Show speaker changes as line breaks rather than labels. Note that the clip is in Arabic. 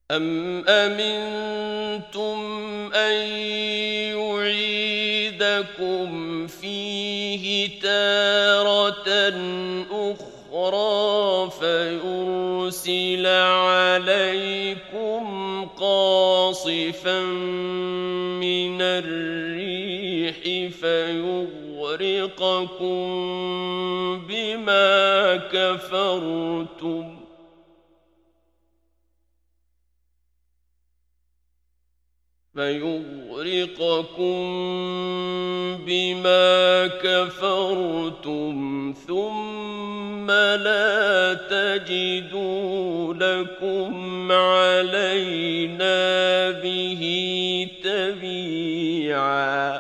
أَمْ أَمِنْتُمْ أَنْ يُعِيدَكُمْ فِيهِ تَارَةً أُخْرَىٰ فَيُرْسِلَ عَلَيْكُمْ قَاصِفًا مِّنَ الرِّيحِ فَيُغْرِقَكُم بِمَا كَفَرْتُمْ ثُمَّ لَا تَجِدُوا لَكُمْ عَلَيْنَا بِهِ تَبِيعًا